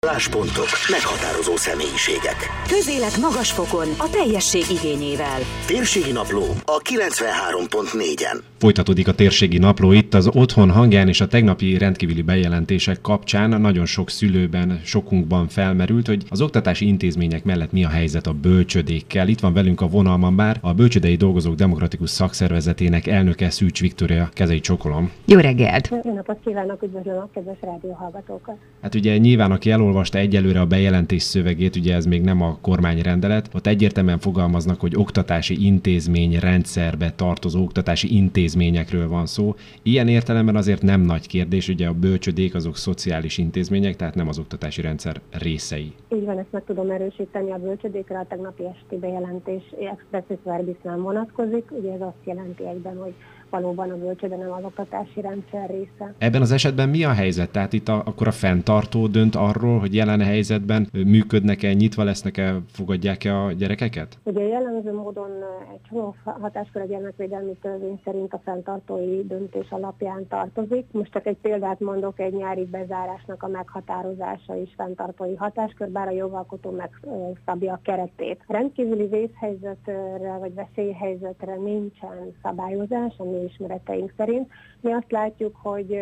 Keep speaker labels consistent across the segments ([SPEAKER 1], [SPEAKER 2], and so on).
[SPEAKER 1] Álláspontok, meghatározó személyiségek.
[SPEAKER 2] Közélet magas fokon a teljesség igényével.
[SPEAKER 1] Térségi Napló a 93.4-en.
[SPEAKER 3] Folytatódik a Térségi Napló itt az Otthon hangján, és a tegnapi rendkívüli bejelentések kapcsán nagyon sok szülőben, sokunkban felmerült, hogy az oktatási intézmények mellett mi a helyzet a bölcsödékkel. Itt van velünk a vonalban már a Bölcsődei Dolgozók Demokratikus Szakszervezetének elnöke, Szűcs Viktória. Kezeit csókolom.
[SPEAKER 4] Jó reggelt!
[SPEAKER 5] Jó napot kívánok, üdvözlöm a kedves rádióhallgatókat!
[SPEAKER 3] Hát ugye nyilván, aki elolvasta egyelőre a bejelentés szövegét, ugye ez még nem a kormányrendelet, ott egyértelműen fogalmaznak, hogy oktatási intézmény rendszerbe tartozó oktatási intézményekről van szó. Ilyen értelemben azért nem nagy kérdés, ugye a bölcsödék azok szociális intézmények, tehát nem az oktatási rendszer részei.
[SPEAKER 5] Így van, ezt meg tudom erősíteni, a bölcsödékre a tegnapi esti bejelentés expressis verbis nem vonatkozik, ugye ez azt jelenti egyben, hogy valóban a bölcsöde nem az oktatási rendszer része.
[SPEAKER 3] Ebben az esetben mi a helyzet? Tehát itt akkor a fenntartó dönt arról, hogy jelen helyzetben működnek-e, nyitva lesznek-e, fogadják-e a gyerekeket?
[SPEAKER 5] Ugye jellemző módon egy csomó hatáskör a gyermekvédelmi törvény szerint a fenntartói döntés alapján tartozik. Most csak egy példát mondok, egy nyári bezárásnak a meghatározása is fenntartói hatáskör, bár a jogalkotó megszabja a keretét. Rendkívüli vészhelyzetre vagy veszélyhelyzetre nincsen szabályozás, ami ismereteink szerint. Mi azt látjuk, hogy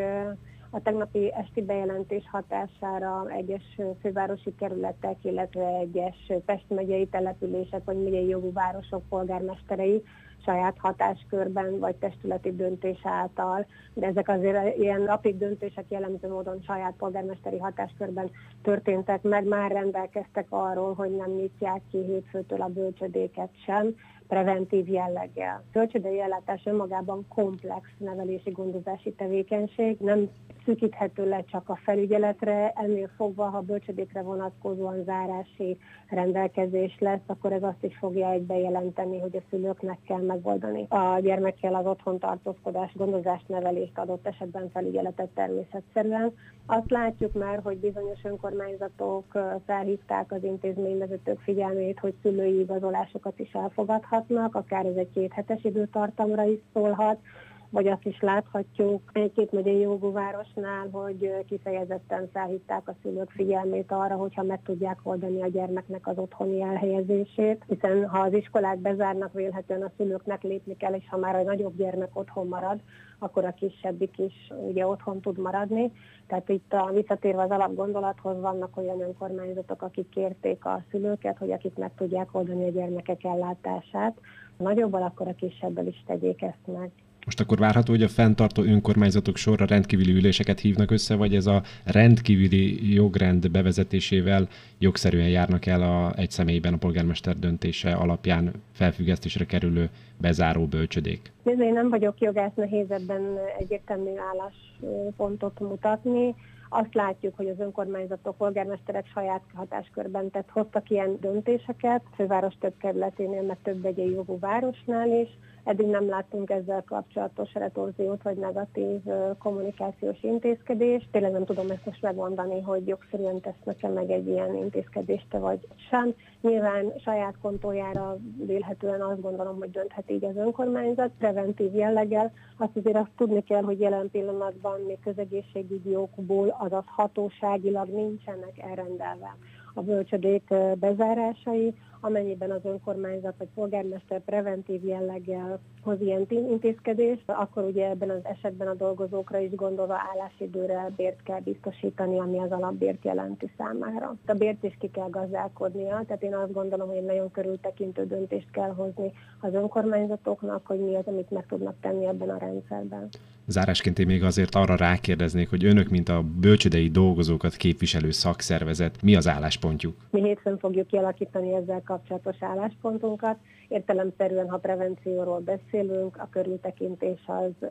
[SPEAKER 5] a tegnapi esti bejelentés hatására egyes fővárosi kerületek, illetve egyes Pest megyei települések vagy megyei jogú városok polgármesterei saját hatáskörben vagy testületi döntés által, de ezek azért ilyen napig döntések jellemző módon saját polgármesteri hatáskörben történtek meg, már rendelkeztek arról, hogy nem nyitják ki hétfőtől a bölcsödéket sem, preventív jelleggel. A bölcsődei ellátás önmagában komplex nevelési gondozási tevékenység, nem szűkíthető le csak a felügyeletre, ennél fogva, ha bölcsödékre vonatkozóan zárási rendelkezés lesz, akkor ez azt is fogja egybe jelenteni, hogy a szülőknek kell megoldani a gyermekkel az otthon tartózkodás, gondozást, nevelést, adott esetben felügyeletet természetszerűen. Azt látjuk már, hogy bizonyos önkormányzatok felhívták az intézményvezetők figyelmét, hogy szülői igazolásokat is elfogadhatnak, akár ez egy 2 hetes időtartamra is szólhat, vagy azt is láthatjuk egy-két megyei jogú városnál, hogy kifejezetten felhívták a szülők figyelmét arra, hogyha meg tudják oldani a gyermeknek az otthoni elhelyezését, hiszen ha az iskolák bezárnak, vélhetően a szülőknek lépni kell, és ha már a nagyobb gyermek otthon marad, akkor a kisebbik is ugye otthon tud maradni. Tehát itt visszatérve az alapgondolathoz vannak olyan önkormányzatok, akik kérték a szülőket, hogy akik meg tudják oldani a gyermekek ellátását, a nagyobbal, akkor a kisebbel is tegyék ezt meg.
[SPEAKER 3] Most akkor várható, hogy a fenntartó önkormányzatok sorra rendkívüli üléseket hívnak össze, vagy ez a rendkívüli jogrend bevezetésével jogszerűen járnak el egy személyben a polgármester döntése alapján felfüggesztésre kerülő bezáró bölcsödék?
[SPEAKER 5] Én nem vagyok jogász, nehéz ebben egyértelmű álláspontot mutatni. Azt látjuk, hogy az önkormányzatok, polgármesterek saját hatáskörben hoztak ilyen döntéseket, főváros több kerületénél, meg több megyei jogú városnál is. Eddig nem láttunk ezzel kapcsolatos retorziót vagy negatív kommunikációs intézkedést. Tényleg nem tudom ezt most megmondani, hogy jogszerűen tesznek-e meg egy ilyen intézkedést vagy sem. Nyilván saját kontójára vélhetően azt gondolom, hogy dönthet így az önkormányzat, preventív jelleggel. Azt tudni kell, hogy jelen pillanatban még közegészségügyi okból, azaz hatóságilag nincsenek elrendelve a bölcsödék bezárásai, amennyiben az önkormányzat vagy polgármester preventív jelleggel hoz ilyen intézkedést, akkor ugye ebben az esetben a dolgozókra is gondolva állásidőre bért kell biztosítani, ami az alapbért jelenti számára. A bért is ki kell gazdálkodnia, tehát én azt gondolom, hogy egy nagyon körültekintő döntést kell hozni az önkormányzatoknak, hogy mi az, amit meg tudnak tenni ebben a rendszerben.
[SPEAKER 3] Zárásként én még azért arra rákérdeznék, hogy önök, mint a bölcsődei dolgozókat képviselő szakszervezet, mi az álláspontjuk?
[SPEAKER 5] Mi hétfőn fogjuk kialakítani ezzel kapcsolatos álláspontunkat. Értelemszerűen, ha prevencióról beszélünk, a körültekintés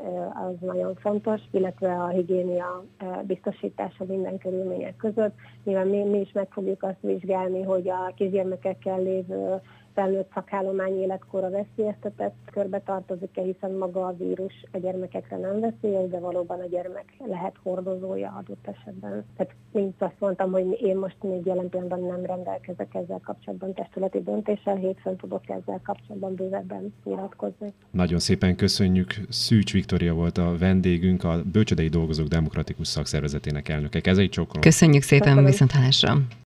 [SPEAKER 5] az nagyon fontos, illetve a higiénia biztosítása minden körülmények között. Nyilván mi is meg fogjuk azt vizsgálni, hogy a kisgyermekekkel lévő felnőtt szakállomány életkorra veszélyeztetett körbe tartozik-e, hiszen maga a vírus a gyermekekre nem veszélyes, de valóban a gyermek lehet hordozója adott esetben. Tehát mint azt mondtam, hogy én most még jelen pillanatban nem rendelkezek ezzel kapcsolatban testületi döntéssel, hétfőn tudok ezzel kapcsolatban bővebben nyilatkozni.
[SPEAKER 3] Nagyon szépen köszönjük. Szűcs Viktória volt a vendégünk, a Bölcsődei Dolgozók Demokratikus Szakszervezetének elnöke. Kezeit csókolom.
[SPEAKER 4] Köszönjük szépen, viszonthallásra.